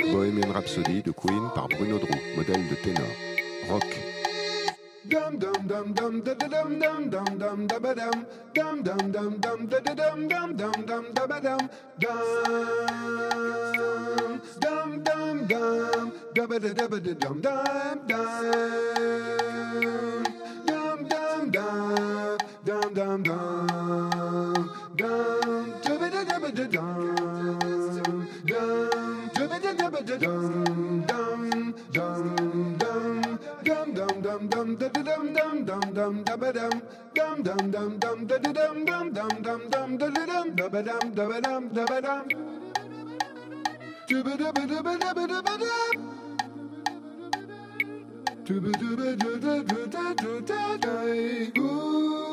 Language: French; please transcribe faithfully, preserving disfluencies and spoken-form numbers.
Bohemian Rhapsody de Queen par Bruno Drou, modèle de ténor. Rock. Dum dum dum dum da da dum dum dum dum da ba dum dum dum dum dum da da dum dum dum dum da ba dum dum dum dum dum da ba da da ba da dum dum dum dum dum dum dum dum dum dum da ba da da ba da dum dum da ba da da ba da dum dum dum dum dum dum dum dum da da dum dum dum dum da ba dum dum dum dum dum da da dum dum dum dum dum da da dum da ba dum da ba dum da ba dum da ba da ba da ba da ba da ba dum da ba da ba da da da da da da.